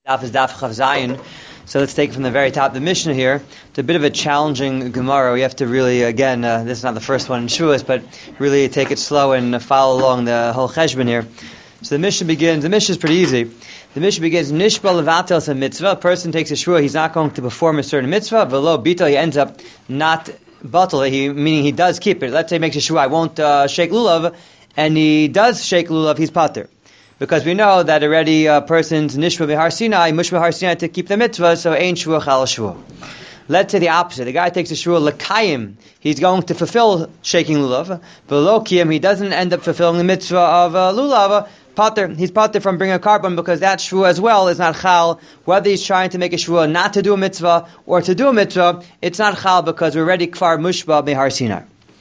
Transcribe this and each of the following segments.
Daf is Daf Chav Zayin. So let's take it from the very top of the Mishnah here. It's a bit of a challenging Gemara. We have to really, again, this is not the first one in Shuas, but really take it slow and follow along the whole Cheshbon here. So the Mishnah is pretty easy. The Mishnah begins, Nishba levatel a mitzvah. A person takes a shua, he's not going to perform a certain mitzvah. Velo bito, he ends up not batal, meaning he does keep it. Let's say he makes a shua, I won't shake lulav, and he does shake lulav, he's pater. Because we know that already a person's nishma b'har Sinai, mushma b'har Sinai to keep the mitzvah, so ain't shua chal shua. Let's say the opposite. The guy takes a shua l'kayim. He's going to fulfill shaking lulav. V'lo kiyim, he doesn't end up fulfilling the mitzvah of lulav. Pater, he's pater from bringing a carbon because that shua as well is not chal. Whether he's trying to make a shua not to do a mitzvah or to do a mitzvah, it's not chal because we're already kfar mushba b'har Sinai.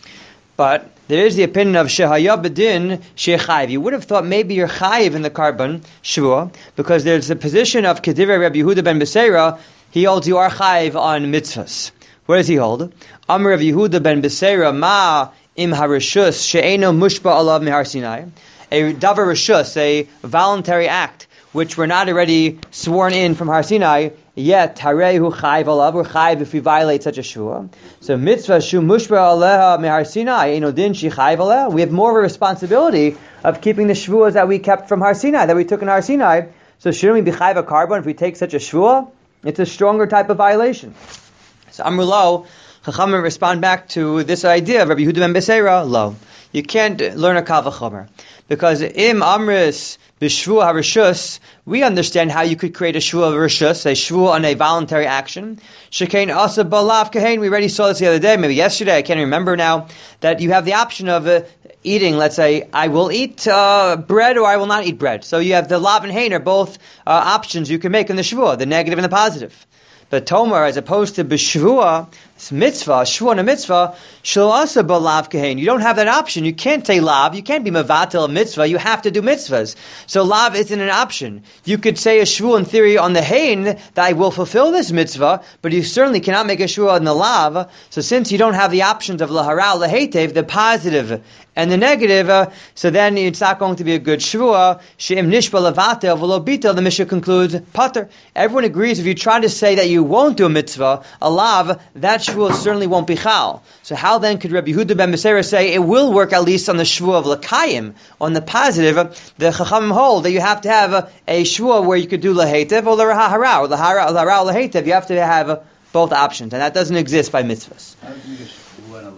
But there is the opinion of Shehaya B'din Shechayiv. You would have thought maybe you're chayiv in the carbon shua because there's the position of Kedivrei Rabbi Yehuda ben Beseira. He holds you are chayiv on mitzvahs. What does he hold? Amar Rabbi Yehuda ben Beseira ma im harishus she'eno mushba alav mihar Sinai. A davar rishus, a voluntary act, which we're not already sworn in from Har Sinai, yet harehu chayiv alav, we're chayiv if we violate such a shua. So mitzvah shu mushba aleha mehar Sinai, eno din shi chayiv aleha. We have more of a responsibility of keeping the shuas that we kept from Har Sinai, that we took in Har Sinai. So shouldn't we be chayiv a carbon if we take such a shua? It's a stronger type of violation. So Amrulo, Chachamim respond back to this idea of Rabbi Yehuda ben Beseira, lo. You can't learn a kal v'chomer. Because im amris b'shvua harishus, we understand how you could create a shvua harishus, a shvua on a voluntary action. Shekain asa balav kahain. We already saw this the other day, maybe yesterday, I can't remember now, that you have the option of eating, let's say, I will eat bread or I will not eat bread. So you have the lav and hain are both options you can make in the shvua, the negative and the positive. But Tomar, as opposed to b'shvua, mitzvah, shvua and a mitzvah, shel asa balav kahain. You don't have that option. You can't say lav. You can't be mevatel a mitzvah. You have to do mitzvahs. So lav isn't an option. You could say a shvua in theory on the hain that I will fulfill this mitzvah, but you certainly cannot make a shvua on the lav. So since you don't have the options of lahara, lahetev, the positive and the negative, so then it's not going to be a good shvua. She'im nishba levatel v'lo bito. The Mishnah concludes pater. Everyone agrees if you try to say that you won't do a mitzvah, a lav, that shvua certainly won't be chal. So how then could Rabbi Yehuda ben Beseira say it will work at least on the shvua of l'kayim, on the positive? The Chachamim hold that you have to have a shvua where you could do lahetev or lahara, or lahara or lahetev. You have to have both options, and that doesn't exist by mitzvahs. How do you get shvua and a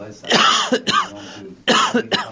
lesson?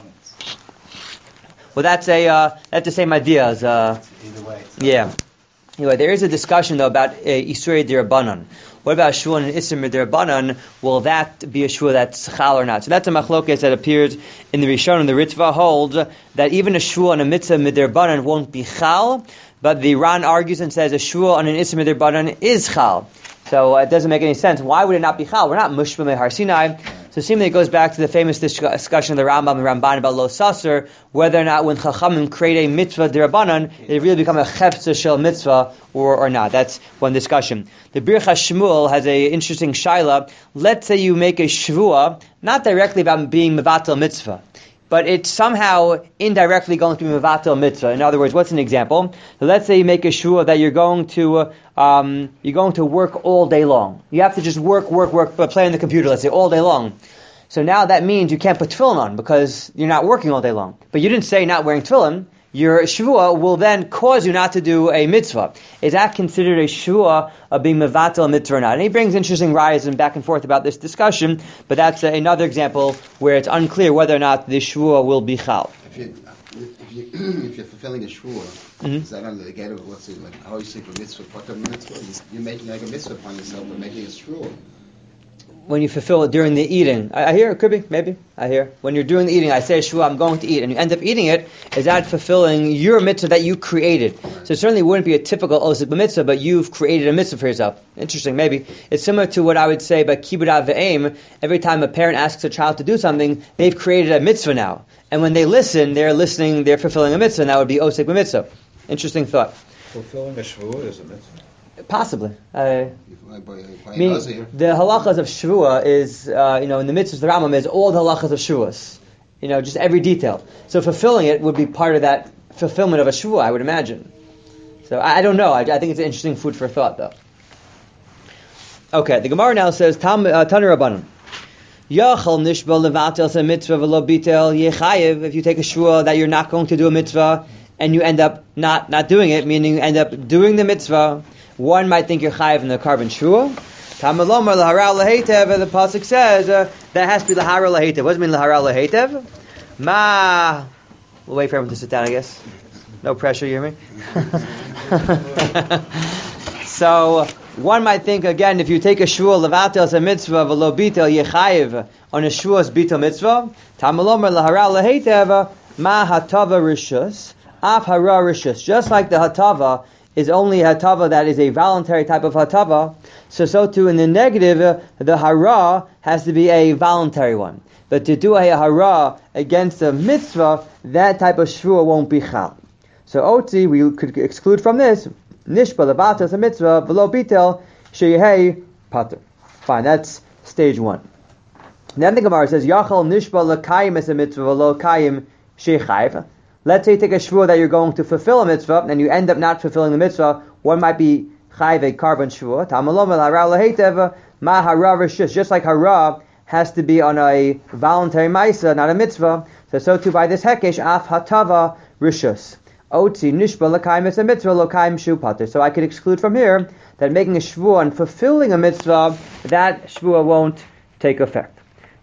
Well, that's the same idea as either way. yeah. Anyway, there is a discussion though about Isurei D'Rabbanan. What about shua and Isur D'Rabbanan? Will that be a shua that's chal or not? So that's a machlokes that appears in the Rishon, and the Ritva holds that even a shua and a mitzvah D'Rabbanan won't be chal, but the Ran argues and says a shua and an Isur D'Rabbanan is chal. So it doesn't make any sense. Why would it not be chal? We're not mushba mehar Sinai. So seemingly it goes back to the famous discussion of the Rambam and Ramban about lo sasser, whether or not when Chachamim create a mitzvah d'Rabbanan, it really become a chefza shel mitzvah or not. That's one discussion. The Birchas Shmuel has a interesting shaila. Let's say you make a shvua, not directly about being mevatel mitzvah, but it's somehow indirectly going to be mevatel mitzvah. In other words, what's an example? So let's say you make a shvua that you're going to work all day long. You have to just work, but play on the computer, let's say, all day long. So now that means you can't put tefillin on because you're not working all day long. But you didn't say not wearing tefillin. Your shvua will then cause you not to do a mitzvah. Is that considered a shvua of being mevatel a mitzvah or not? And he brings interesting rayas and back and forth about this discussion, but that's another example where it's unclear whether or not the shvua will be chal. If you're fulfilling a shvua, is that under the gate of what's it like? How you say for mitzvah, pater mitzvah? You're making like a mitzvah upon yourself, but making a shvua. When you fulfill it during the eating, I hear it could be, maybe. I hear when you're doing the eating, I say shvua, I'm going to eat, and you end up eating it. Is that fulfilling your mitzvah that you created? So it certainly wouldn't be a typical osik b'mitzvah, but you've created a mitzvah for yourself. Interesting, maybe it's similar to what I would say by kibbud av v'aim. Every time a parent asks a child to do something, they've created a mitzvah now, and when they listen, they're fulfilling a mitzvah, and that would be osik b'mitzvah. Interesting thought. Fulfilling a shvua is a mitzvah. Possibly. Meaning, the halachas of shvua is, in the mitzvahs, the Rambam is all the halachas of shvuas. Just every detail. So fulfilling it would be part of that fulfillment of a shvua, I would imagine. So I don't know. I think it's an interesting food for thought, though. Okay, the Gemara now says, Tanu Rabbanan. Yachal nishba levatel se mitzvah v'lo bitel yechayev. If you take a shvua that you're not going to do a mitzvah and you end up not doing it, meaning you end up doing the mitzvah, one might think you're chayev in the carbon shvua. Tamalomar lahara lahetev. The pasuk says that has to be lahara lahetev. What does it mean lahara lahetev? Ma. We'll wait for everyone to sit down, I guess. No pressure, you hear me? So one might think again, if you take a shvua levatel a mitzvah v'lo bitel yechayev on a shvua's bitel mitzvah, tamalomer lahara lahetev ma hatava rishus af hara rishus. Just like the hatava is only hatava that is a voluntary type of hatava, so too in the negative the hara has to be a voluntary one. But to do a hara against a mitzvah, that type of shvua won't be chal. So Otzi, we could exclude from this, Nishba levatel a mitzvah v'lo bitel sheyehei pater. Fine, that's stage one. Then the Gemara says, Yachal nishba lekayim es a mitzvah v'lo kayim sheychayv. Let's say you take a shvua that you're going to fulfill a mitzvah, and you end up not fulfilling the mitzvah. One might be chayv a carbon shvua. Tamalom lahara lahetev ma hara rishus. Just like hara has to be on a voluntary ma'isa, not a mitzvah. So too by this hekesh af hatava rishus. Otzi nishba l'kaim es a mitzvah l'kaim shu pater. So I could exclude from here that making a shvua and fulfilling a mitzvah, that shvua won't take effect.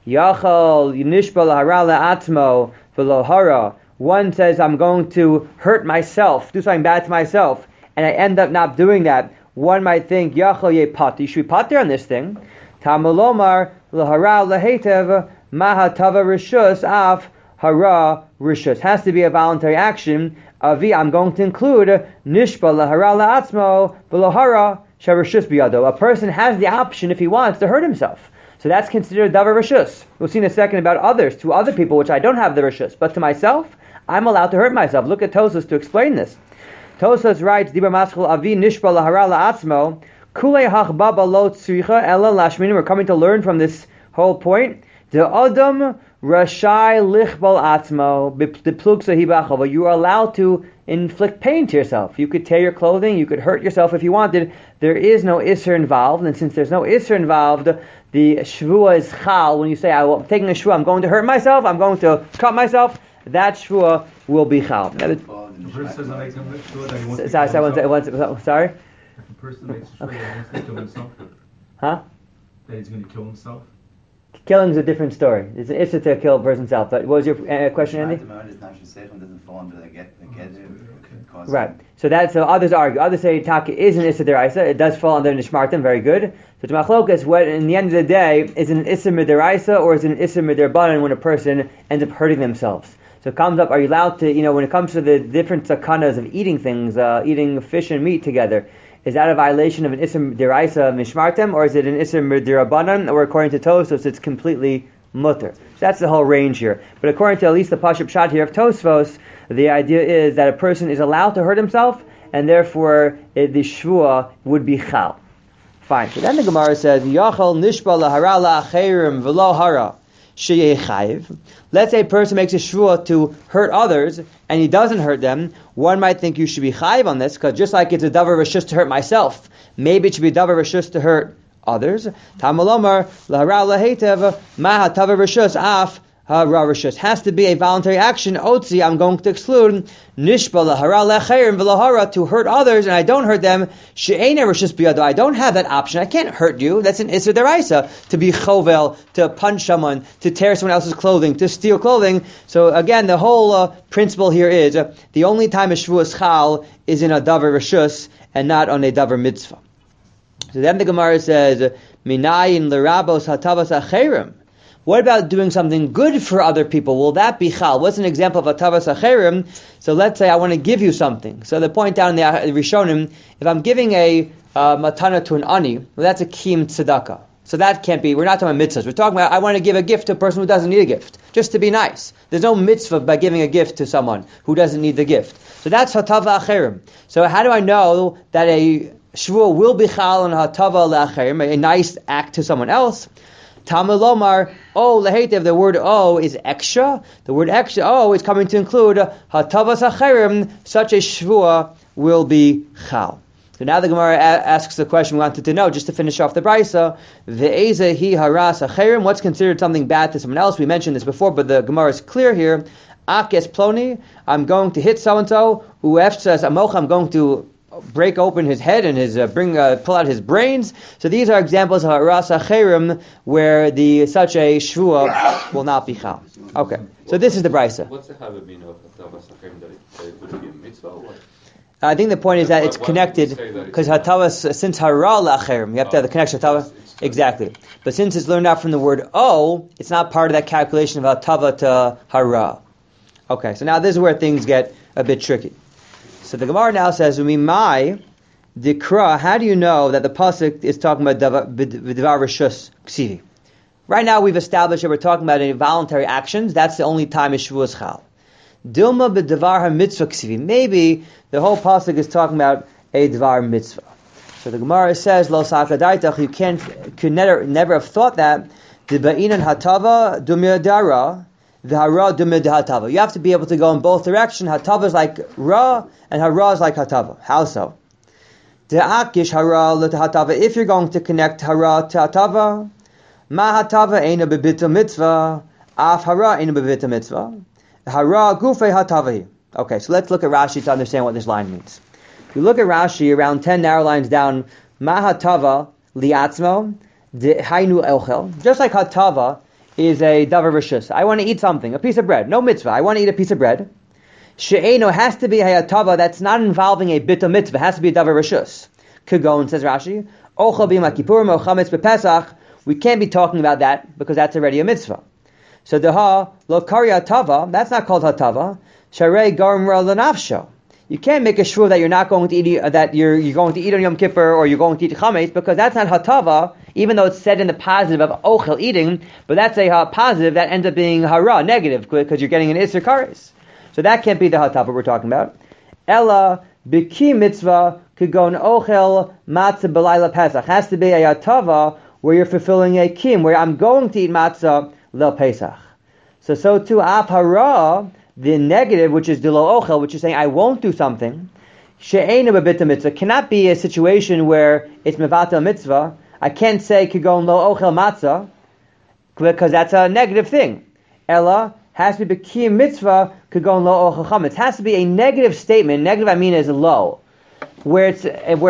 Yachal nishba l'hara le'atmo v'lo hara. One says, I'm going to hurt myself, do something bad to myself, and I end up not doing that. One might think, Yachal ye pater. You should be pater on this thing. Tamalomar l'hara lehetev mahatava rishus af hara rishus. Has to be a voluntary action. Avi, I'm going to include nishba lahara la'atzmo v'lohara sharishus biyado. A person has the option, if he wants, to hurt himself. So that's considered davar rishus. We'll see in a second about others, to other people, which I don't have the rishus. But to myself, I'm allowed to hurt myself. Look at Tosas to explain this. Tosas writes, Dibra maschel avi nishba lahara la'atzmo kulei hachbaba lo tzricha ela lashminim. We're coming to learn from this whole point. The adam Rashai lichbal atzmo beplug sahibachava. You are allowed to inflict pain to yourself. You could tear your clothing, you could hurt yourself if you wanted. There is no isser involved, and since there's no isser involved, the shvua is chal. When you say, I'm taking a shvua, I'm going to hurt myself, I'm going to cut myself, that shvua will be chal. Sorry? If a person makes a shvua that he wants to kill himself, huh? that he's going to kill himself? Killing is a different story. It's an issa to kill a person's self. But what was your question, Andy? Right. So others argue. Others say taka is an issa deraisa. It does fall under nishmartim. Very good. So to machlokas, what in the end of the day is an issa mideraisa or is it an issa miderbanan when a person ends up hurting themselves? So it comes up. Are you allowed to? When it comes to the different sakanas of eating things, eating fish and meat together. Is that a violation of an Isser Deraisa Mishmartem, or is it an Isser Derabanan, or according to Tosfos, it's completely mutter? So that's the whole range here. But according to at least the Pashup Pshat here of Tosfos, the idea is that a person is allowed to hurt himself, and therefore the Shvua would be Chal. Fine. So then the Gemara says, Yachal nishba lahara la'acherim v'lo hara sheyechayiv. Let's say a person makes a shvua to hurt others, and he doesn't hurt them. One might think you should be chayiv on this, because just like it's a davar rishus to hurt myself, maybe it should be a davar rishus to hurt others. Tamalomar lahara lahetev ma hatavar rishus af hara rishus. Has to be a voluntary action. Otzi, I'm going to exclude nishba lahara lecherim v'lohara, to hurt others, and I don't hurt them. She'ena rishus biyado. I don't have that option. I can't hurt you. That's an isser deraisa, to be chovel, to punch someone, to tear someone else's clothing, to steal clothing. So again, the whole principle here is the only time a shvuas chal is in a davar rishus and not on a davar mitzvah. So then the Gemara says, minayin l'rabos hatavas acherim. What about doing something good for other people? Will that be chal? What's an example of hatavas acherim? So let's say I want to give you something. So the point down in the Rishonim, if I'm giving a matana to an ani, well, that's a kim tzedakah. So that can't be, we're not talking about mitzvahs. We're talking about, I want to give a gift to a person who doesn't need a gift, just to be nice. There's no mitzvah by giving a gift to someone who doesn't need the gift. So that's hatava acherim. So how do I know that a shvua will be chal and hatava le'acherim, a nice act to someone else? Tamilomar, lehetev, the word is extra. The word extra, is coming to include hatavas acherim, such a shvua will be chal. So now the Gemara asks the question we wanted to know, just to finish off the brisa. Ve'eza hi haras acherim. What's considered something bad to someone else? We mentioned this before, but the Gemara is clear here. Akes ploni. I'm going to hit so and so. Uef says amocha. I'm going to break open his head and his pull out his brains. So these are examples of haras acherim where such a shvua will not be chal. Okay. So this is the brisa. What's the habit mean of haras acherim, that it would be a mitzvah or what? I think the point is that it's connected because hatava, since hara la'acherim, you have to have the connection hatava. Exactly. But since it's learned out from the word o, it's not part of that calculation of hatava to hara. Okay, so now this is where things get a bit tricky. So the Gemara now says, "Umimai dikra." How do you know that the pasuk is talking about v'divar rishus ksivi? Right now we've established that we're talking about involuntary actions. That's the only time is shvuas chal. Dilma b'davar ha-mitzvah ksivi. Maybe the whole pasuk is talking about a dvar mitzvah. So the Gemara says, "Lo sakadaitach." You could never have thought that. D'ba'inan hatava dumya dara, v'hara dumya hatava. You have to be able to go in both directions. Hatava is like ra, and hara is like hatava. How so? De'akish hara l'hatava. If you're going to connect hara to hatava, ma hatava eina b'bita mitzvah, af hara eina b'bita mitzvah. Hara gufei hatavahi. Okay, so let's look at Rashi to understand what this line means. If you look at Rashi, around 10 narrow lines down, ma hatava liatzmo dehainu elchel. Just like hatava is a davar rishus. I want to eat something, a piece of bread. No mitzvah. I want to eat a piece of bread. She'eno has to be a hatava that's not involving a bit of mitzvah. It has to be a davar rishus. Kagon, says Rashi, ochel b'yom kippurim o chametz b'pesach. We can't be talking about that because that's already a mitzvah. So the lo kari hatava, that's not called hatava. Sharei garim ra l'nafsho. You can't make a shvur that you're not going to eat, that you're going to eat on Yom Kippur or you're going to eat chametz, because that's not hatava, even though it's said in the positive of ochel, eating, but that's a positive that ends up being hara, negative, because you're getting an isser kares. So that can't be the hatava we're talking about. Ella b'ki mitzvah kigon ochel matzah b'layla pesach. Has to be a hatava where you're fulfilling a kim, where I'm going to eat matzah Lel Pesach. So too, af hara, the negative, which is dilo ochel, which is saying I won't do something, she'einu b'bita mitzvah, cannot be a situation where it's mevata mitzvah. I can't say kigon lo ochel matzah, because that's a negative thing. Ella has to be b'kiyum mitzvah kigon lo ochel chametz. Has to be a negative statement. Negative, I mean, is low, where it's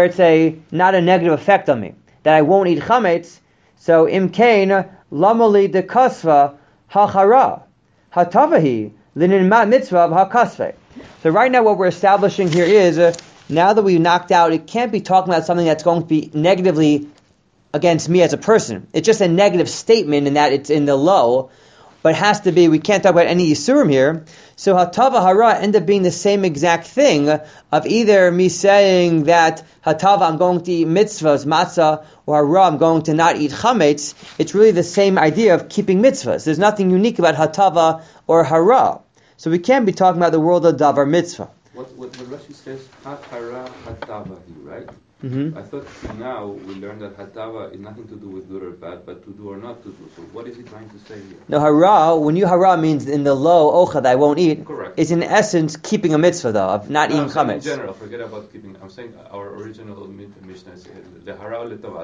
a not a negative effect on me, that I won't eat chametz. So imkain lamali de kasva hachara hatavahi linin mat mitzvah hakasve. So right now what we're establishing here is now that we've knocked out, it can't be talking about something that's going to be negatively against me as a person. It's just a negative statement in that it's in the low, but it has to be, we can't talk about any yisurim here. So hatava hara end up being the same exact thing of either me saying that hatava I'm going to eat mitzvahs, matzah, or hara I'm going to not eat chametz. It's really the same idea of keeping mitzvahs. There's nothing unique about hatava or hara. So we can't be talking about the world of davar mitzvah. What Rashi says, hat hara hatava, right? Mm-hmm. I thought now we learned that hatava is nothing to do with good or bad, but to do or not to do. So what is he trying to say here? No, hara, when you hara means in the low ocha that I won't eat, correct, is in essence keeping a mitzvah though, of not eating chametz. In general, forget about keeping. I'm saying our original Mishnah is the hara letava.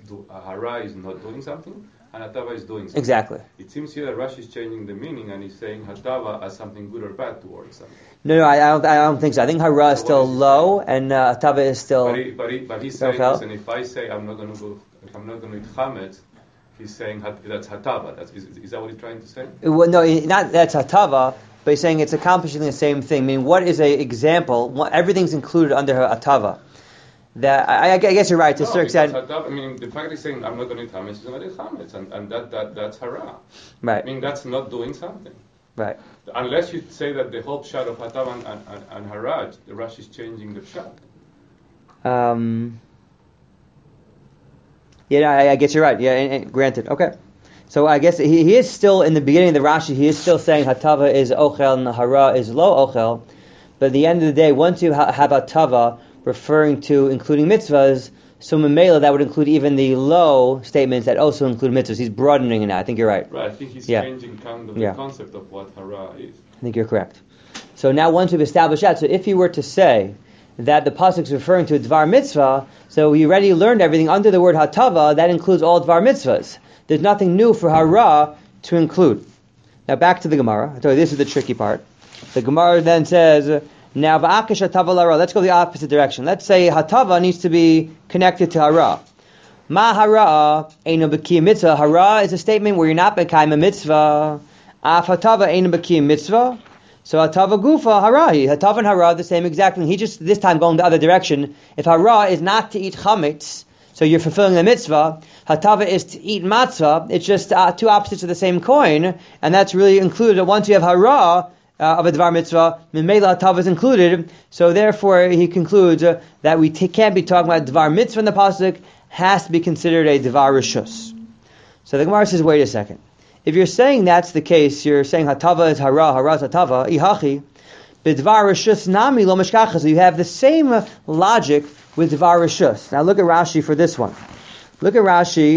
Hara is not doing something, and hatava is doing something. Exactly. It seems here that Rashi is changing the meaning and he's saying hatava as something good or bad towards something. No, I don't think so. I think hara is still low, and hatava is still. But he's saying this, and if I say I'm not going to eat chametz, he's saying that's hatava. Is that what he's trying to say? Well, no, not that's hatava, but he's saying it's accomplishing the same thing. I mean, what is an example? Everything's included under hatava. That I guess you're right to a certain extent. I mean, the fact he's saying I'm not going to eat chametz is not eat chametz, and that's hara. Right. I mean, that's not doing something. Right. Unless you say that the whole pshat of hatava and hara, the Rashi is changing the pshat. I guess you're right. Yeah, and granted. Okay. So I guess he is still, in the beginning of the Rashi, he is still saying hatava is ochel and hara is lo ochel. But at the end of the day, once you have hatava referring to including mitzvahs, so memela that would include even the low statements that also include mitzvahs. He's broadening it now. I think you're right. Right. I think he's changing kind of the concept of what hara is. I think you're correct. So now once we've established that, so if you were to say that the pasuk is referring to a dvar mitzvah, so we already learned everything under the word hatava. That includes all dvar mitzvahs. There's nothing new for hara to include. Now back to the Gemara. I told you this is the tricky part. The Gemara then says, now va'akish hatava l'hara. Let's go the opposite direction. Let's say hatava needs to be connected to hara. Ma hara eino b'kiyum mitzvah. Hara is a statement where you're not b'kiyum a mitzvah. Af hatava eino b'kiyum mitzvah. So hatava gufa harahi. Hatava and hara the same exact thing. He just this time going the other direction. If hara is not to eat chametz, so you're fulfilling the mitzvah. Hatava is to eat matzah. It's just two opposites of the same coin, and that's really included. Once you have hara of a dvar mitzvah, Mimela hatava is included. So therefore, he concludes that we can't be talking about dvar mitzvah in the pasuk. Has to be considered a dvar rishus. So the Gemara says, wait a second. If you're saying that's the case, you're saying hatava is hara, hara is hatava, ihachi, b'dvar rishus nami lo mishkacha. So you have the same logic with dvar rishus. Now look at Rashi for this one. Look at Rashi.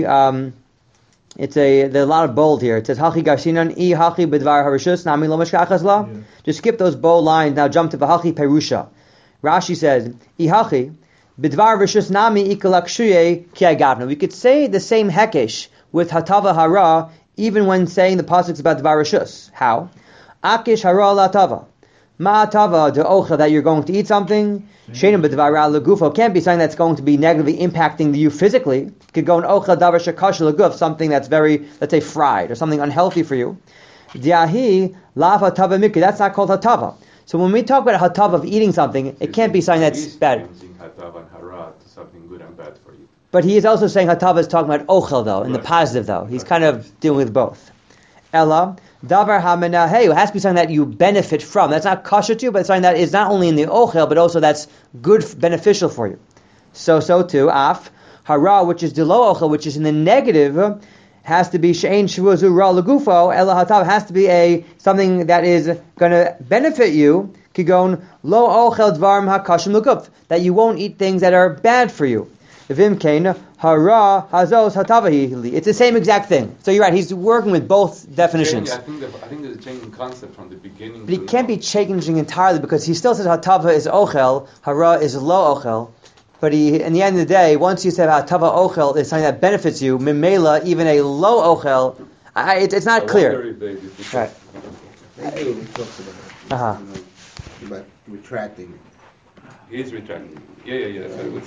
There's a lot of bold here. It says hachi garsinan ihachi b'dvar harishus nami lo mishkachas la. Just skip those bold lines. Now jump to v'hachi perusha. Rashi says ihachi b'dvar rishus nami ikalakshuye ki agavna. We could say the same hekesh with hatava hara even when saying the pasuk is about dvar rishus. How? Akish hara la tava. Ma tava de ocha, that you're going to eat something. Shenim b'dvar legufo can't be something that's going to be negatively impacting you physically. It could go an ocha davar shekash leguf, something that's very, let's say, fried or something unhealthy for you. Diahi lav hatava mikri. That's not called hatava. So when we talk about a hatava of eating something, it can't be something that's bad. Hatava and hara to something good and bad for you. But he is also saying hatava is talking about ochel though, in the positive though. He's kind of dealing with both. Ella, davar hamenaheu, it has to be something that you benefit from. That's not kosher to you, but it's something that is not only in the ochel, but also that's good, beneficial for you. So too, af, hara, which is delo ochel, which is in the negative, has to be she'ein shvuzu ra legufo, ella hatava has to be something that is going to benefit you, kigon lo ochel dvarim hakashim leguf, that you won't eat things that are bad for you. Vimkein hara hazos hatavahi. It's the same exact thing. So you're right. He's working with both definitions. I think there's a change in concept from the beginning. But he can't be changing entirely because he still says hatava is ochel, hara is lo ochel. But in the end of the day, once you say hatava ochel is something that benefits you, mimela even a lo ochel, it's not clear. Right. Maybe talks about about retracting. He's retracting. Yeah. That's what I would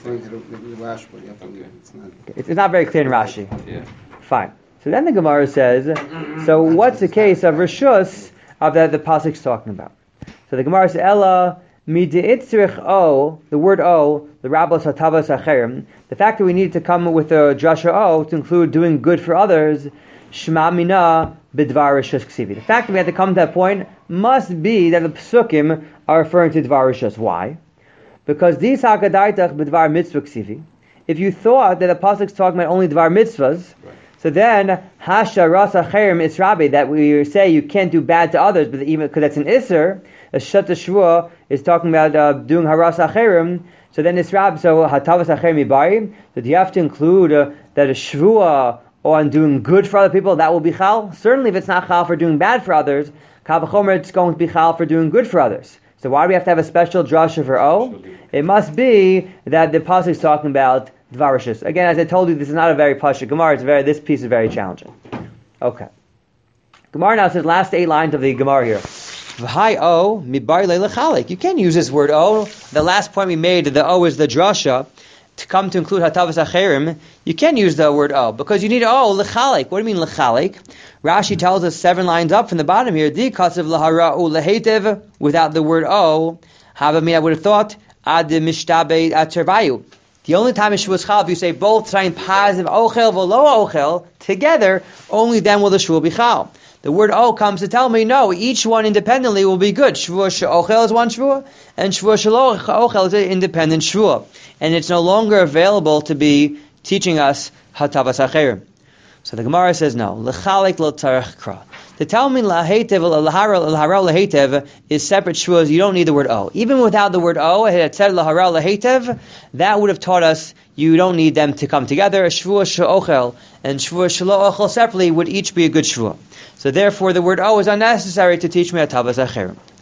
think. It's not very clear in Rashi. Yeah. Fine. So then the Gemara says, so what's the case of Rishus of that the pasuk's talking about? So the Gemara says, Ella midi'itzrich o, the word o, the rabbos hatavas acherim, the fact that we need to come with a drasha o to include doing good for others, shma mina b'dvar rishus ksivi. The fact that we have to come to that point must be that the psukim are referring to dvar rishus. Why? Because these hakadaitach b'dvar mitzvah ksivi. If you thought that the pasuk's talking about only dvar mitzvahs, so then hasha rasa cherim israbi, that we say you can't do bad to others, but even because that's an iser, a shata shvua is talking about doing harasa cherim. So then israb, so hatavas acherim ibari. So do you have to include that a shvua on doing good for other people that will be chal? Certainly, if it's not chal for doing bad for others, kal v'chomer it's going to be chal for doing good for others. So why do we have to have a special drasha for O? It must be that the pasuk is talking about dvar rishus. Again, as I told you, this is not a very pasha Gemara. This piece is very challenging. Okay. Gemara now says last 8 lines of the Gemara here. V'hai O mibar le'lechalik. You can't use this word O. The last point we made, the O is the drasha. To come to include hatavas acherim, you can't use the word O because you need O lechalik. What do you mean lechalik? Rashi tells us 7 lines up from the bottom here. Di kasev lahara u lehetev without the word O. Havamina, I would have thought ad mishtabe atervayu. The only time it was chal if you say both sign positive ochel v'lo ochel together, only then will the shvua be chal. The word O comes to tell me, no, each one independently will be good. Shvua she'ochel is one shvua, and shvua she'ochel is an independent shvua. And it's no longer available to be teaching us hatavas acherim. So the Gemara says, no, l'chalik lo tzarech kra. To tell me lahetev, l'hara lahetev is separate shvuas, you don't need the word O. Even without the word O, it had said l'hara lahetev, that would have taught us you don't need them to come together. A shvua she'ochel and shvua shelo ochel separately would each be a good shvua. So therefore the word O is unnecessary to teach me hatavas acherim.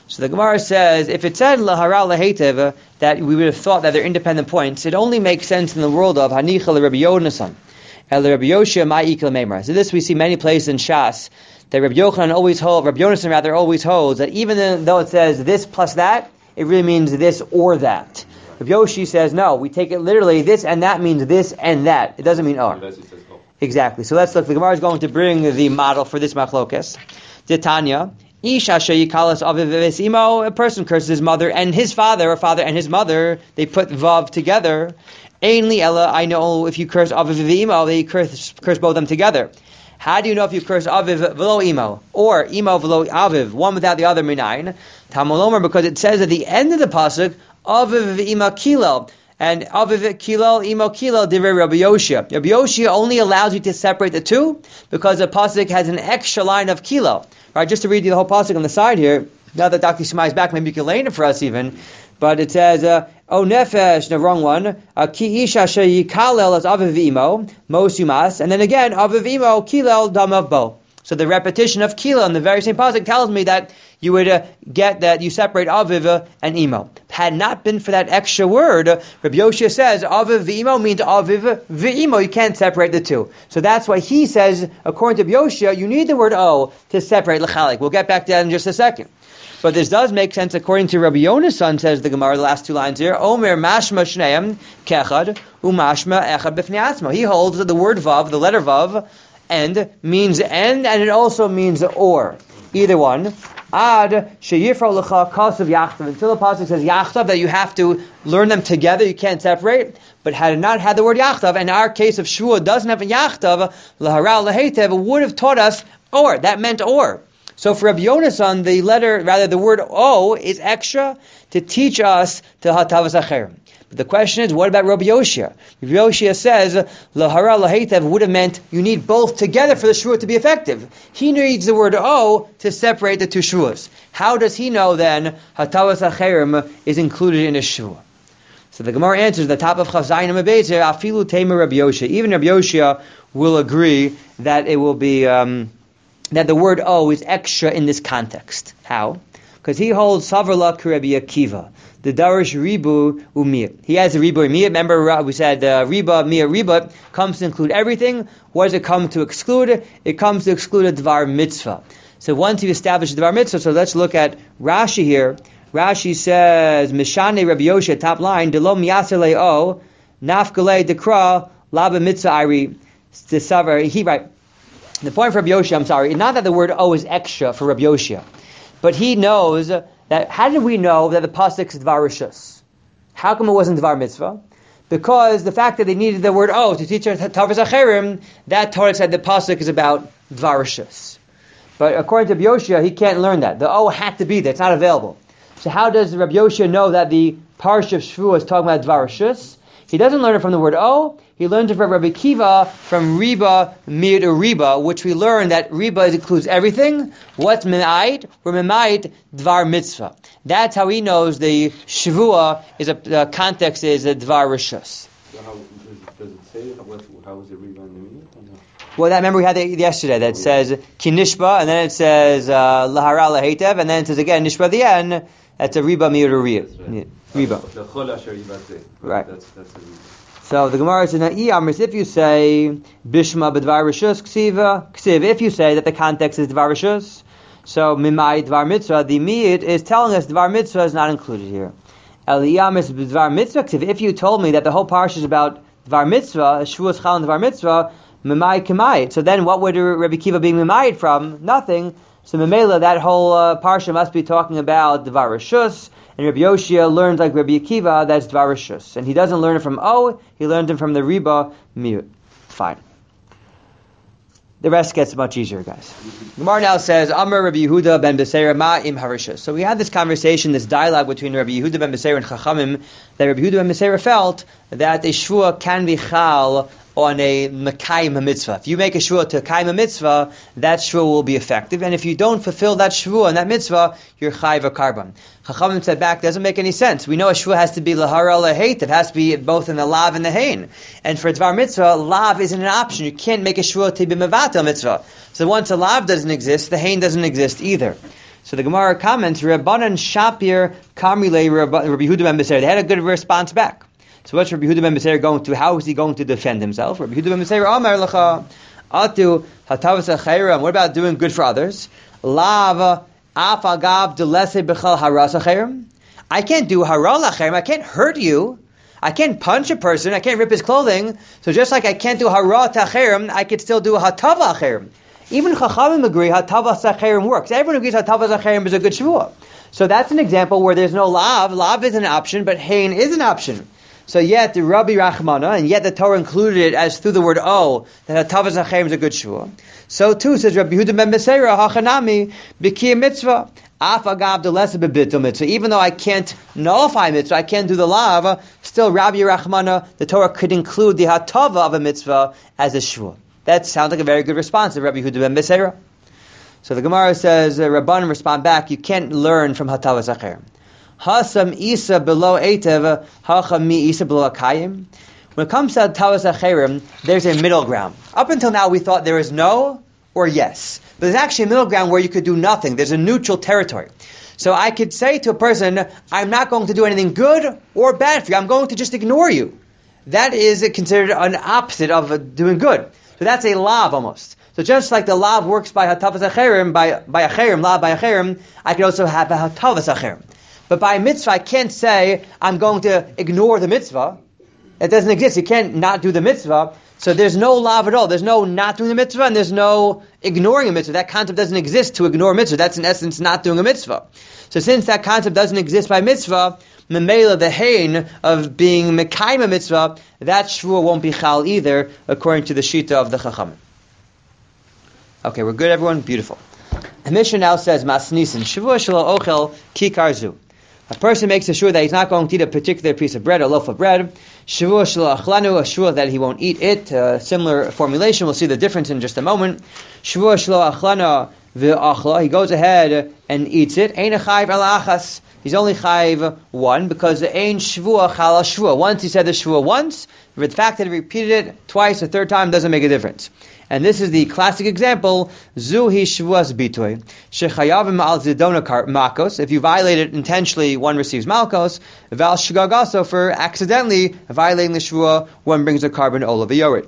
So the Gemara says, if it said lahara lahetev, that we would have thought that they're independent points, it only makes sense in the world of hanicha l'Rabbi Yonasan, el Rabbi Yoshia ma'ikla meimar. So this we see many places in Shas, that Rabbi Yochanan Rabbi Yonasan rather always holds, that even though it says this plus that, it really means this or that. Rabbi Yoshi says, no, we take it literally, this and that means this and that. It doesn't mean or. Exactly. So let's look. The Gemara is going to bring the model for this machlokes. Tanya. Isha sheyikalas aviv v'imo. A person curses his mother and his father, or father and his mother. They put vav together. Ainli ella. I know if you curse aviv v'imo, they curse both of them together. How do you know if you curse aviv v'lo imo or imo v'lo aviv, one without the other minayin? Tamalomer, because it says at the end of the pasuk aviv v'ima kilo. And aviv kilal, imo kilal, divrei Rabbi Yoshia. Rabbi Yoshia only allows you to separate the two because the pasuk has an extra line of kilal. Right, just to read you the whole pasuk on the side here. Now that Dr. Shemai is back, maybe you can lay it for us even. But it says, "O nefesh," the wrong one. Ki isha sheyikalel as aviv imo mos yumas, and then again aviv imo kilal damav bo. So the repetition of kilal in the very same pasuk tells me that you would get that you separate aviv and imo. Had not been for that extra word, Rabbi Yoshia says aviv v'imo means aviv v'imo. You can't separate the two. So that's why he says, according to Rabbi Yoshia, you need the word o to separate l'chalik. We'll get back to that in just a second. But this does make sense according to Rabbi Yonasan, says the Gemara, the last two lines here. Omer mashma shneim kechad umashma echad b'fnei atzmo. He holds that the word vav, the letter vav, and means and it also means or. Either one. Ad sheyifra lecha kasav yachtav. Until the pasuk says yachtav, that you have to learn them together, you can't separate. But had it not had the word yachtav, and our case of shua doesn't have a yachtav, lahara lahetev would have taught us or. That meant or. So for Rabbi Yonasan, the word o is extra to teach us to hatavas acherim. But the question is, what about Rabbi Yoshia? Rabbi Yoshia says, lahara lahetev would have meant you need both together for the shua to be effective. He needs the word o to separate the two shuas. How does he know then hatavas acherim is included in a shua? So the Gemara answers, the top of Chazayin Amebezer, afilu temer Rabbi Yoshia. Even Rabbi Yoshia will agree that it will be that the word o is extra in this context. How? Because he holds savarla Rabbi Akiva, the darish ribu umir. He has a ribu umir. Remember we said riba mir riba comes to include everything. What does it come to exclude? It comes to exclude a dvar mitzvah. So once you establish a dvar mitzvah, so let's look at Rashi here. Rashi says mishane Rabbi Yoshia, top line, delo miyaser le'o nafgalei dekra laba mitzvah ari desavar. He right. The point for Rabbi Yoshia, not that the word o is extra for Rabbi Yoshia, but he knows that, how did we know that the pasuk is dvar rishus? How come it wasn't dvar mitzvah? Because the fact that they needed the word o to teach us tavas acherim, that Torah said the pasuk is about dvar rishus. But according to Rabbi Yoshia, he can't learn that. The o had to be there, it's not available. So how does Rabbi Yoshia know that the parsha of Shvuah is talking about dvar rishus? He doesn't learn it from the word o. He learned it from Rabbi Kiva, from Riba, Mir to Riba, which we learned that Riba includes everything. What's Memait? We're Memait, Dvar Mitzvah. That's how he knows the Shavua is the context is a Dvar Rishus. So does it say how is it Riba and Mir? Well, that remember we had it yesterday that says Kinishba, and then it says Lahara Lahetev, and then it says again Nishba at the end. That's a Riba, Mir to Riba. Riba. Right. That's the Riba. So the Gemara says, if you say Bishma b'dvar rishus ksiv, if you say that the context is dvar rishus, so mimai dvar mitzvah, the miyit is telling us dvar mitzvah is not included here. Eliyamis b'dvar mitzvah ksiv, if you told me that the whole parsha is about dvar mitzvah, shvuas chal and dvar mitzvah, mimai k'mayit. So then what would Rabbi Kiva be mimayit from? Nothing. So Memela, that whole parsha must be talking about dvar rishus. And Rabbi Yoshia learns like Rabbi Akiva, that's dvar rishus. And he doesn't learn it from o, he learned it from the riba mir. Fine. The rest gets much easier, guys. Gemara now says, Amar Rabbi Yehuda ben Beseira ma im harishus. So we had this conversation, this dialogue between Rabbi Yehuda ben Beseira and Chachamim, that Rabbi Yehuda ben Beseira felt that a shvua can be chal on a mekayim mitzvah. If you make a shvua to kayim a mitzvah, that shvua will be effective. And if you don't fulfill that shvua and that mitzvah, you're chayv a karban. Chachamim said back, doesn't make any sense. We know a shvua has to be lahara laheit. It has to be both in the lav and the hein. And for a dvar mitzvah, lav isn't an option. You can't make a shvua to be mevatel mitzvah. So once a lav doesn't exist, the hein doesn't exist either. So the Gemara comments, Rabbanan Shapir Kamile Rabbi Yehuda ben Beseir. They had a good response back. So what's Rabbi Yehuda ben Beseir going to? How is he going to defend himself? Rabbi Yehuda ben Beseir, Amar Lacha, Atu Hatavas Achayram. What about doing good for others? Lav Afagav Delese Bechal Haras Achayram. I can't do Haral Achayram. I can't hurt you. I can't punch a person. I can't rip his clothing. So just like I can't do Hara Tacherim, I could still do Hatava Achayram. Even Chachamim agree Hatava Achayram works. Everyone agrees Hatava Achayram is a good Shvuah. So that's an example where there's no Lav. Lav is an option, but Hain is an option. So yet the Rabbi Rachmana, and yet the Torah included it as through the word O, that Hatavas Achayim is a good Shvuah. So too says Rabbi Yehuda ben Beseira, Hachanami, B'kiyah mitzvah, Af agav delesa bebitul mitzvah. Even though I can't nullify mitzvah, I can't do the lav, still Rabbi Rachmana, the Torah could include the hatava of a mitzvah as a Shvuah. That sounds like a very good response to Rabbi Yehuda ben Beseira. So the Gemara says, Rabbanan respond back, you can't learn from Hatavas Achayim. Hasam Isa below Eitev, Hacham mi Isa below Akayim. When it comes to Hatavas Achayim, there's a middle ground. Up until now, we thought there is no or yes. But there's actually a middle ground where you could do nothing. There's a neutral territory. So I could say to a person, I'm not going to do anything good or bad for you. I'm going to just ignore you. That is considered an opposite of doing good. So that's a lav almost. So just like the lav works by Hatavas Achayim, by Achayim, lav by Achayim, I could also have a Hatavas Achayim. But by mitzvah, I can't say, I'm going to ignore the mitzvah. It doesn't exist. You can't not do the mitzvah. So there's no lav at all. There's no not doing the mitzvah, and there's no ignoring a mitzvah. That concept doesn't exist to ignore a mitzvah. That's in essence not doing a mitzvah. So since that concept doesn't exist by mitzvah, memela, the hain of being mekayim a mitzvah, that shvuah won't be chal either, according to the shita of the chachamim. Okay, we're good, everyone? Beautiful. The Mishnah now says, Masnisin, shvuah shelo ochel kikar zu. A person makes a shvuah that he's not going to eat a particular piece of bread, a loaf of bread. Shvuah shelo achlanu, a shvuah that he won't eat it. Similar formulation, we'll see the difference in just a moment. Shvuah shelo achlana v'achla, he goes ahead and eats it. Ein chayv el achas. He's only chayv one, because the ein shvuah chal shvuah. Once he said the shvuah once, the fact that he repeated it twice, a third time, doesn't make a difference. And this is the classic example, Zuhi Shvuas Bitoy, Shechayavim al Zidona Makos. If you violate it intentionally, one receives Malkos. Val Shugagaso, for accidentally violating the Shvuah, one brings a carbon Olav Yorid.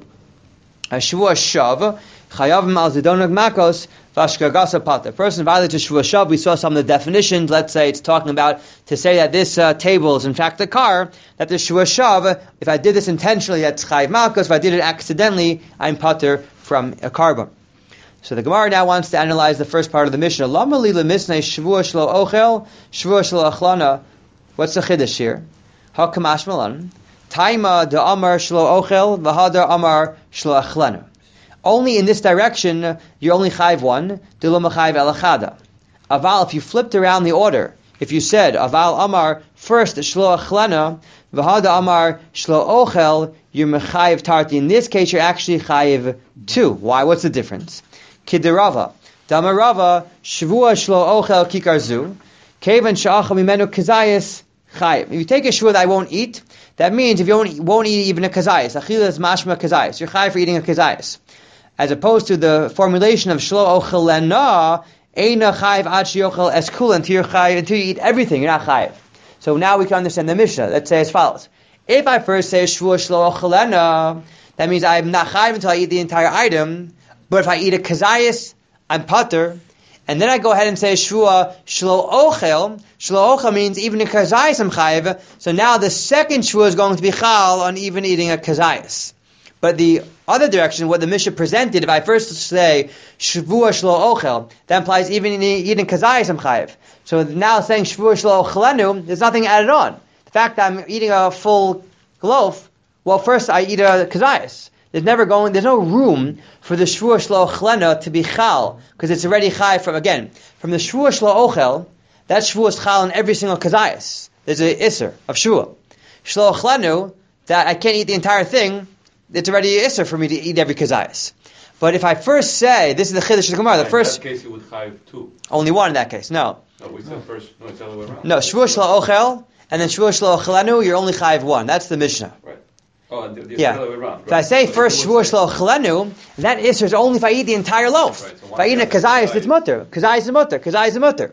A Shvuah Shav, Chayavim al Zidona Makos, Vashkagasa Pata. A person violates a Shvuah Shav. We saw some of the definitions. Let's say it's talking about to say that this table is in fact a car, that the Shvuah Shav, if I did this intentionally, that's Chayav Malkos. If I did it accidentally, I'm Pater from a carbon. So the Gemara now wants to analyze the first part of the Mishnah. Lama li lemisnei shvuah shelo ochel, shvuah shelo achlana. What's the chiddush here? Hakamash malan. Taima de amar shelo ochel, v'hadar amar shelo achlana. Only in this direction, you're only chayv one, de lo mechayiv el achada. Aval, if you flipped around the order, if you said, aval amar, first shelo achlana, v'hada amar shelo ochel, you're mechayiv tarti. In this case, you're actually chayiv two. Why? What's the difference? Kidirava. Damarava, shvuah shlo ochel kikarzu. Kevan sha'achal mimenu kazayas chayiv. If you take a shvuah that I won't eat, that means if you won't eat even a kazayas, achila is mashma kazayas, you're chayiv for eating a kazayas. As opposed to the formulation of shlo ochel lena, eina chayiv ad sheyochel eskul, until you eat everything, you're not chayiv. So now we can understand the Mishnah. Let's say as follows. If I first say shvuah shlo ochelena, that means I'm not chayiv until I eat the entire item. But if I eat a kazayas, I'm pater. And then I go ahead and say shvuah shlo ochel. Shlo ochel means even a kazayas I'm chayiv. So now the second shvuah is going to be chal on even eating a kazayas. But the other direction, what the Mishnah presented, if I first say shvuah shlo ochel, that implies even eating kazayas I'm chayiv. So now saying shvuah shlo ochelenu, there's nothing added on. The fact that I'm eating a full loaf, well, first I eat a kazayas. There's no room for the shvuah shlo ochlena to be chal, because it's already chai from the shvuah shlo ochel, that shvuah is chal in every single kazayas. There's a isser of shvuah. Shlo ochlenu, that I can't eat the entire thing, it's already a isser for me to eat every kazayas. But if I first say, this is the chiddush of the Gemara, the first... In that case, you would chayiv two. Only one in that case, no. No, we said first, no, it's the other way around. No, shvuah shlo ochel, and then shvuah shlo ochelenu, you're only chayiv one. That's the Mishnah. Right. Oh, and the other way around. If I say first shvuah shlo ochelenu, that isser is only if I eat the entire loaf. Right, so if I eat a kazayas, it's mutter. Kazayas is mutter. Kazayas is mutter.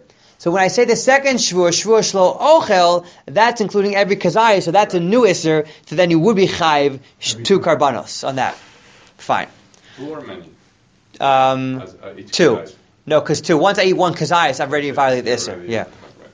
So when I say the second shvua shlo ochel, that's including every kazayis, so that's a new isser, so then you would be chayiv 2 karbanos on that. Fine. 2 or many? Each 2. kazayis. No, because 2. Once I eat 1 kazayis, I've already violated the isser. Already, Yeah. right, okay.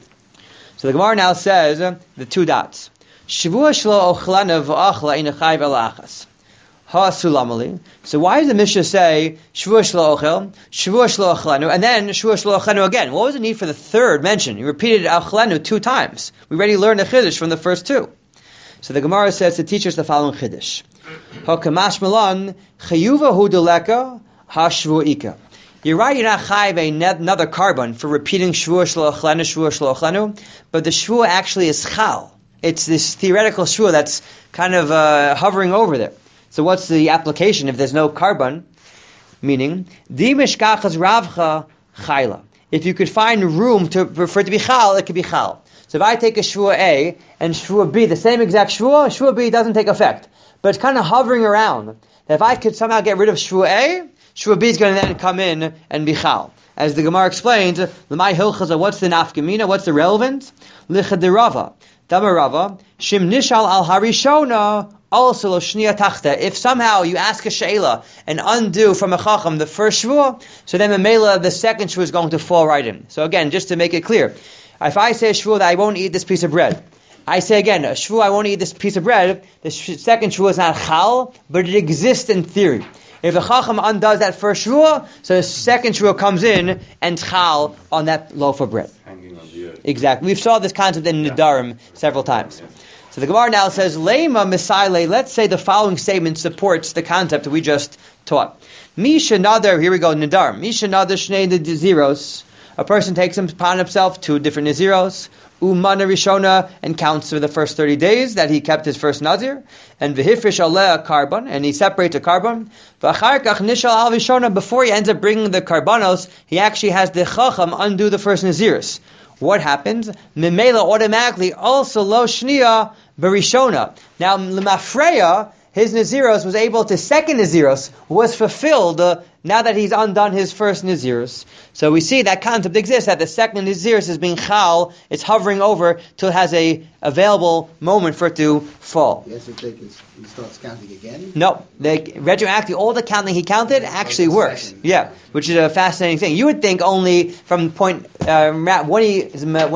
So the Gemara now says the 2 dots. Shvua shlo ochlana v'achla ina chayiv el achas. Ha sulamali. So why does the Mishnah say shvua shlo ochel, shvua shlo ochlanu, and then shvua shlo ochlanu again? What was the need for the third mention? You repeated ochlanu 2 times. We already learned the chiddush from the first 2. So the Gemara says to teach us the following chiddush. Ha kamash malan chayuva hu deleka ha shvuika. You're right, you're not chayiv another carbon for repeating shvua shlo ochlanu, but the shvua actually is chal. It's this theoretical shvua that's kind of hovering over there. So what's the application if there's no carbon? Meaning, di mishkachas ravcha chayla. If you could find room for it to be chal, it could be chal. So if I take a shvua A and shvua B, the same exact shvua B doesn't take effect. But it's kind of hovering around. If I could somehow get rid of shvua A, shvua B is going to then come in and be chal. As the Gemara explains, l'may hilchaza, what's the nafkamina? What's the relevance? Lichadirava. Damarava. Shim nishal al harishona. Also, lo shniya tachta. If somehow you ask a she'ela and undo from a chacham the first shvua, so then memela the second shvua is going to fall right in. So again, just to make it clear, if I say a shvua that I won't eat this piece of bread, I say again, a shvua I won't eat this piece of bread, the second shvua is not chal, but it exists in theory. If the chacham undoes that first shvua, so the second shvua comes in and chal on that loaf of bread. Hanging on the earth. Exactly. We've saw this concept in Nidarim several times. Yeah. So the Gemara now says, Leima Misaile, let's say the following statement supports the concept that we just taught. Misha Nadar, here we go, Nidarim. Misha Nadar Shnei Naziros. A person takes upon himself 2 different Naziros. Umana Rishona, and counts for the first 30 days that he kept his first Nazir. And Vihifrish Aleh a carbon, and he separates a carbon. V'acharkach Nishal al Rishona, before he ends up bringing the carbonos, he actually has the Chacham undo the first Naziris. What happens? Mimela automatically also lo shnia barishona. Now Lemafreya, his Naziros was able to second Naziros was fulfilled now that he's undone his first Naziros. So we see that concept exists, that the second Naziros is being chal, it's hovering over till it has a available moment for it to fall. Yes, if he starts counting again? No, retroactively, all the counting he counted actually the works. second. Yeah, which is a fascinating thing. You would think only from the point when he's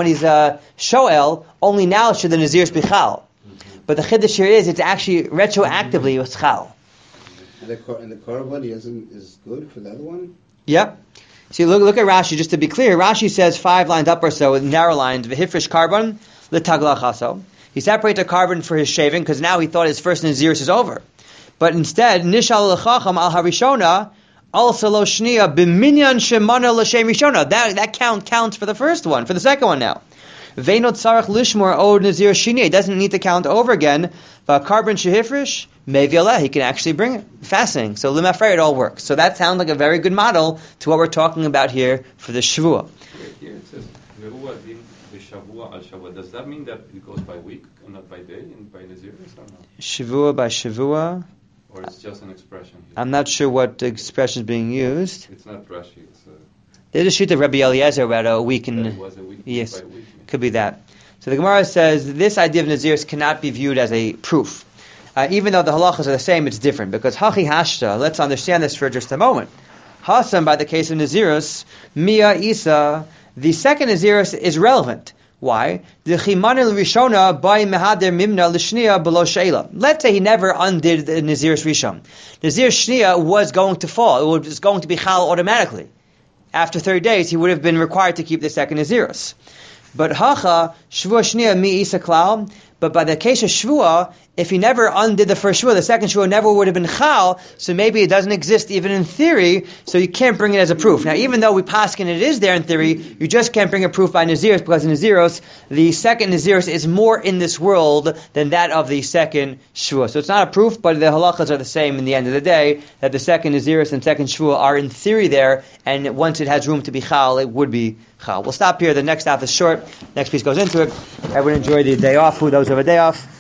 shoel, only now should the Naziros be chal. But the chiddush here is it's actually retroactively with chal. And the korban is good for the other one? Yep. See, look at Rashi. Just to be clear, Rashi says 5 lines up or so with narrow lines. V'hifresh carbon l'taglachaso. He separates a carbon for his shaving because now he thought his first Naziris is over. But instead, nishal l'chacham al harishona also lo shnia b'minyan shemana l'shem rishona. That counts for the first one, for the second one now. Veinot tzarach lishmor od nazir shini. He doesn't need to count over again. But carbon shehifrish mevialeh. He can actually bring it. Fascinating. So limafrei it all works. So that sounds like a very good model to what we're talking about here for the shvua. Here it says ve'hu adin b'shavua al shavua. Does that mean that it goes by week and not by day and by Naziris or no? Shavua by shavua. Or it's just an expression here? I'm not sure what expression is being used. It's not Rashi. It's There's a sheet of Rabbi Eliezer about a week that and was a week yes. by week. Could be that. So the Gemara says this idea of Naziris cannot be viewed as a proof. Even though the halachas are the same, it's different. Because Hachi Hashta, let's understand this for just a moment. Hasam, by the case of Naziris, Mia Isa, the second Naziris is relevant. Why? The Chimana Rishona by Mehader Mimna Lishnia below Sheila. Let's say he never undid the Naziris Rishon. Nazir Shnia was going to fall. It was going to be Chal automatically. After 30 days, he would have been required to keep the second Naziris. But Hacha, Shvua Shnia Mi Isa Klal, but by the case of Shvua, if he never undid the first Shvua, the second Shvua never would have been Chal, so maybe it doesn't exist even in theory, so you can't bring it as a proof. Now, even though we paskin it is there in theory, you just can't bring a proof by Naziris, because in Naziros, the second Naziris is more in this world than that of the second Shvua. So it's not a proof, but the halachas are the same in the end of the day, that the second Naziris and second Shvua are in theory there, and once it has room to be Chal, it would be Chal. We'll stop here. The next half is short. Next piece goes into it. Everyone enjoy the day off. Who those have a day off?